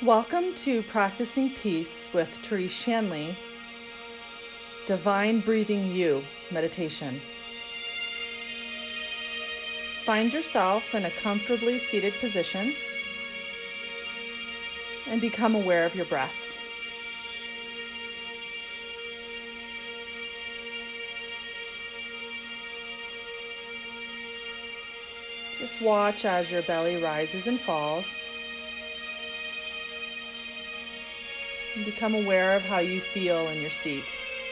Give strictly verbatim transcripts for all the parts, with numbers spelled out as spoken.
Welcome to Practicing Peace with Therese Shanley, Divine Breathing You meditation. Find yourself in a comfortably seated position and become aware of your breath. Just watch as your belly rises and falls. And become aware of how you feel in your seat.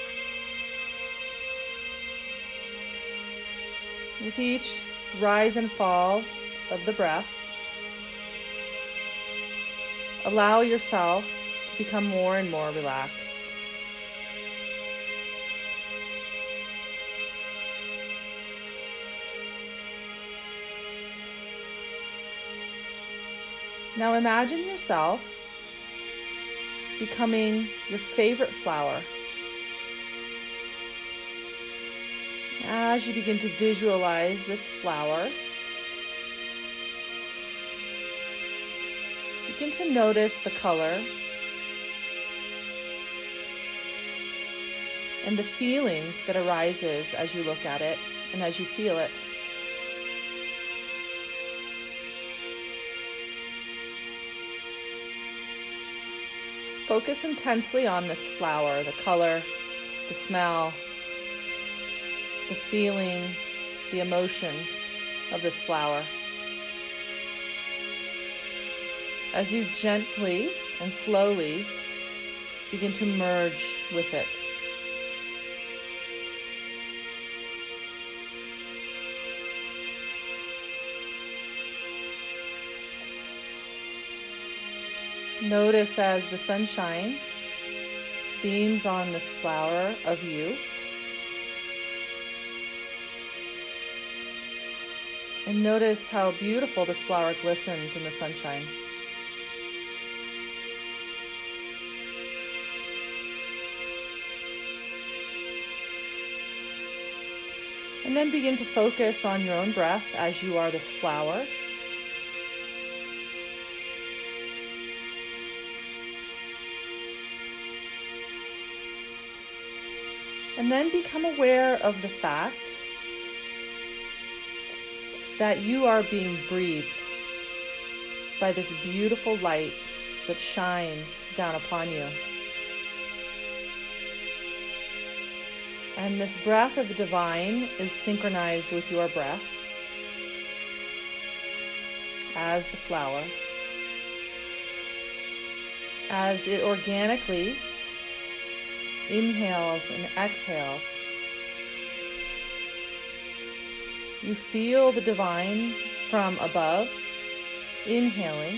With each rise and fall of the breath, allow yourself to become more and more relaxed. Now imagine yourself becoming your favorite flower. As you begin to visualize this flower, begin to notice the color and the feeling that arises as you look at it and as you feel it. Focus intensely on this flower, the color, the smell, the feeling, the emotion of this flower. As you gently and slowly begin to merge with it. Notice as the sunshine beams on this flower of you, and notice how beautiful this flower glistens in the sunshine. And then begin to focus on your own breath as you are this flower. And then become aware of the fact that you are being breathed by this beautiful light that shines down upon you. And this breath of the divine is synchronized with your breath as the flower, as it organically inhales and exhales. You feel the divine from above, inhaling,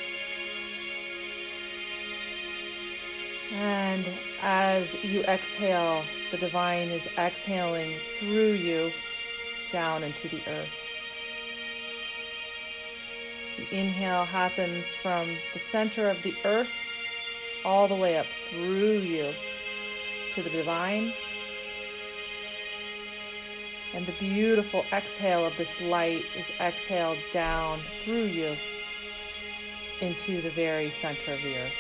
and as you exhale, the divine is exhaling through you down into the earth. The inhale happens from the center of the earth all the way up through you to the divine. And the beautiful exhale of this light is exhaled down through you into the very center of the earth.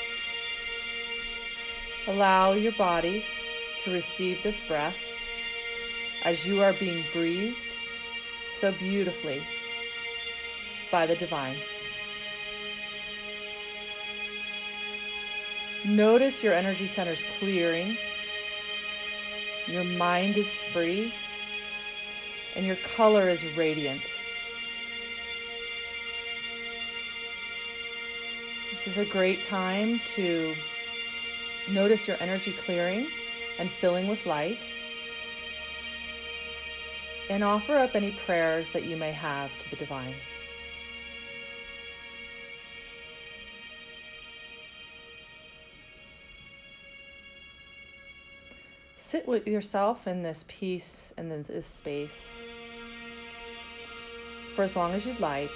Allow your body to receive this breath as you are being breathed so beautifully by the divine. Notice your energy centers clearing. Your mind is free. And your color is radiant. This is a great time to notice your energy clearing and filling with light, and offer up any prayers that you may have to the divine. Sit with yourself in this peace and in this space for as long as you'd like,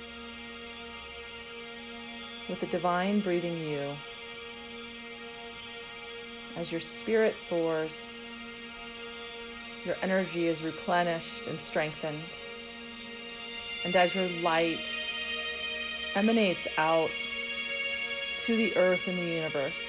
with the divine breathing you as your spirit soars, your energy is replenished and strengthened, and as your light emanates out to the earth and the universe.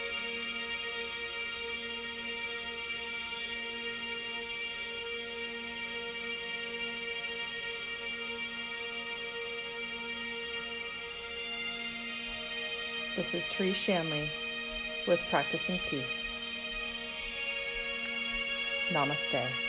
This is Therese Shanley with Practicing Peace. Namaste.